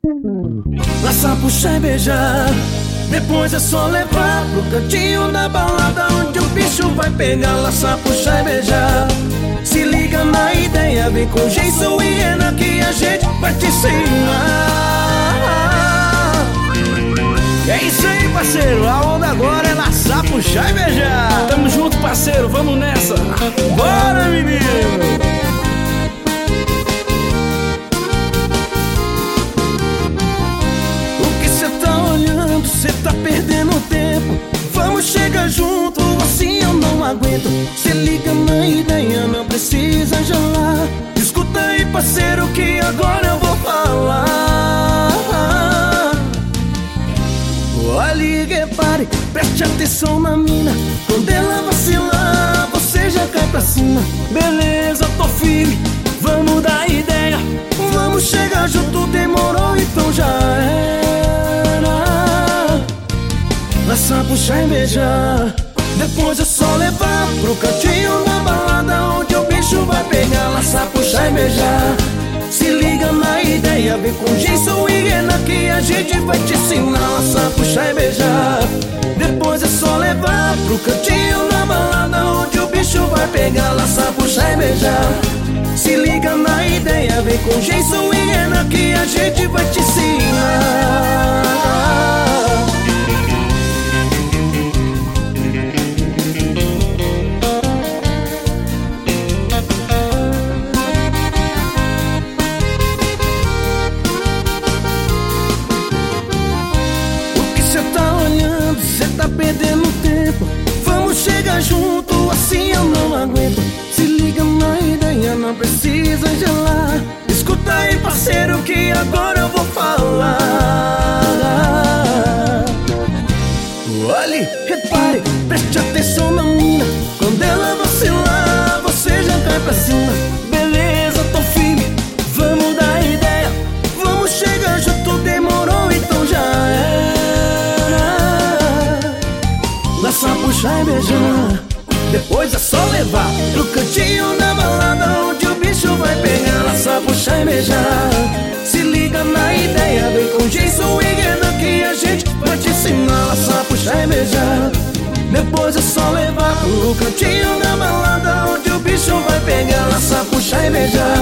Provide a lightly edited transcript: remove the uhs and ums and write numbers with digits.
Laçar, puxar e beijar. Depois é só levar pro cantinho da balada onde o bicho vai pegar. Laçar, puxar e beijar. Se liga na ideia, vem com Jason e Renan que a gente vai te ensinar. E é isso aí, parceiro, a onda agora é laçar, puxar e beijar. Tamo junto, parceiro, vamos nessa. Bora, menino! Cê tá perdendo tempo, vamos chegar junto, assim eu não aguento. Se liga na ideia, não precisa gelar. Escuta aí, parceiro, que agora eu vou falar. Olhe e repare, preste atenção na mina. Quando ela vacilar, você já cai pra cima. Beleza, tô firme, vamos dar ideia. Vamos chegar junto, demorou, então já era. Laçar, puxar e beijar. Depois é só levar pro cantinho da balada onde o bicho vai pegar. Laçar, puxar e beijar. Se liga na ideia, vem com Jason e Renan que a gente vai te ensinar. Laçar, puxar e beijar. Depois é só levar pro cantinho da balada onde o bicho vai pegar. Laçar, puxar e beijar. Se liga na ideia, vem com Jason e Renan que a gente vai te ensinar. Cê tá perdendo tempo, vamos chegar junto, assim eu não aguento. Se liga na ideia, não precisa gelar. Escuta aí, parceiro, que agora eu vou falar. Olhe, repare, preste atenção na mina. Quando ela vacilar, você já cai pra cima. Beleza, tô firme, vamos dar ideia. Vamos chegar junto, demorou, então já é. Laçar, puxar e beijar. Depois é só levar pro cantinho da balada onde o bicho vai pegar. Laçar, puxar e beijar. Se liga na ideia, vem com Jason e Renan que a gente vai te ensinar. Laçar, puxar e beijar. Depois é só levar pro cantinho da balada onde o bicho vai pegar. Laçar, puxar e beijar.